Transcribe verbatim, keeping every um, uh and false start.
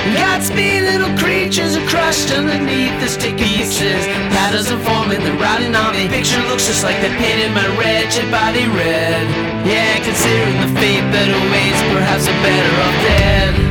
Godspeed, little creatures are crushed underneath the sticky pieces. Patterns are forming, they're riding on me. Picture looks just like they painted my wretched body red. Yeah, considering the fate that awaits, perhaps I'm better off dead.